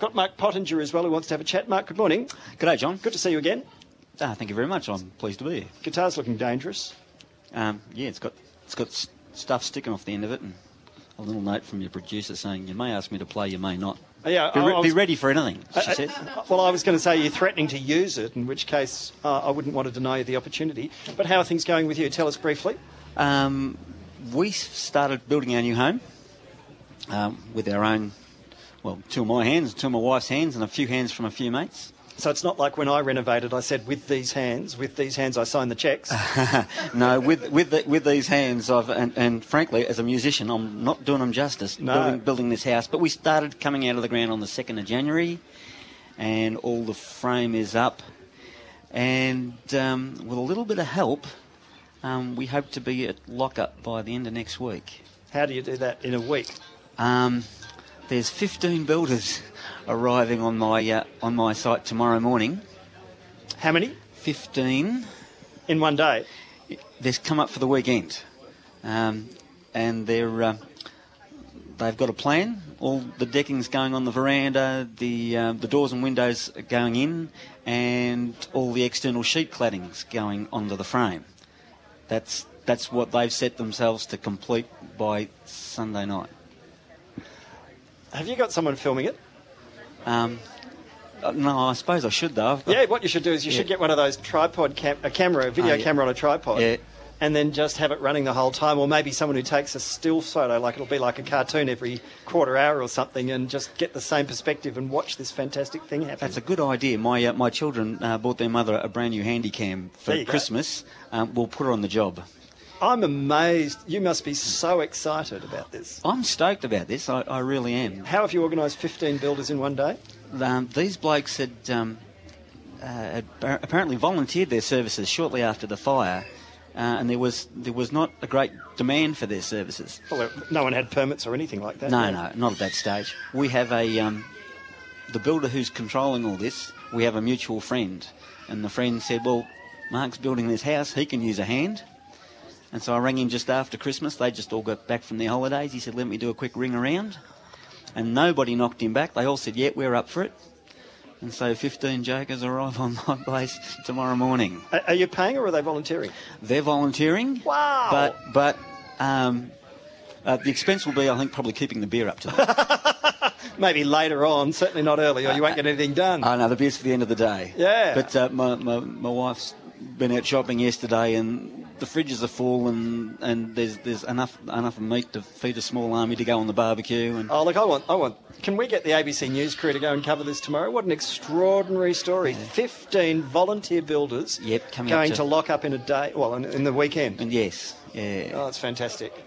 got Mark Pottinger as well, who wants to have a chat. Mark, good morning. G'day, John. Good to see you again. Thank you very much. I'm pleased to be here. Guitar's looking dangerous. Yeah, it's got stuff sticking off the end of it, and a little note from your producer saying you may ask me to play, you may not. Yeah, be ready for anything, she said. Well, I was going to say you're threatening to use it, in which case I wouldn't want to deny you the opportunity. But how are things going with you? Tell us briefly. We started building our new home with our own, well, two of my hands, two of my wife's hands, and a few hands from a few mates. So it's not like when I renovated, I said, with these hands I signed the cheques. No, with these hands, and frankly, as a musician, I'm not doing them justice, building this house. But we started coming out of the ground on the 2nd of January, and all the frame is up. And with a little bit of help, we hope to be at lock-up by the end of next week. How do you do that in a week? There's 15 builders arriving on my site tomorrow morning. How many? 15. In one day? They've come up for the weekend. And they've got a plan. All the decking's going on the veranda, the doors and windows are going in, and all the external sheet cladding's going onto the frame. That's what they've set themselves to complete by Sunday night. Have you got someone filming it? No, I suppose I should, though. Yeah, what you should do is you should get one of those tripod video camera on a tripod, and then just have it running the whole time, or maybe someone who takes a still photo, like it'll be like a cartoon every quarter hour or something, and just get the same perspective and watch this fantastic thing happen. That's a good idea. My children bought their mother a brand new Handycam for Christmas. We'll put her on the job. I'm amazed. You must be so excited about this. I'm stoked about this. I really am. How have you organised 15 builders in one day? These blokes had apparently volunteered their services shortly after the fire, and there was not a great demand for their services. Well, no one had permits or anything like that. No, not at that stage. We have the builder who's controlling all this. We have a mutual friend, and the friend said, "Well, Mark's building this house. He can use a hand." And so I rang him just after Christmas. They just all got back from their holidays. He said, "Let me do a quick ring around." And nobody knocked him back. They all said, "Yeah, we're up for it." And so 15 jokers arrive on my place tomorrow morning. Are you paying or are they volunteering? They're volunteering. Wow. But the expense will be, I think, probably keeping the beer up to them. Maybe later on, certainly not early, or you won't get anything done. Oh, no, the beer's for the end of the day. Yeah. But my wife's been out shopping yesterday, and the fridges are full, and there's enough meat to feed a small army to go on the barbecue. And oh, look, I want. Can we get the ABC News crew to go and cover this tomorrow? What an extraordinary story! 15 volunteer builders going to lock up in a day. Well, in the weekend. And yes, yeah. Oh, it's fantastic.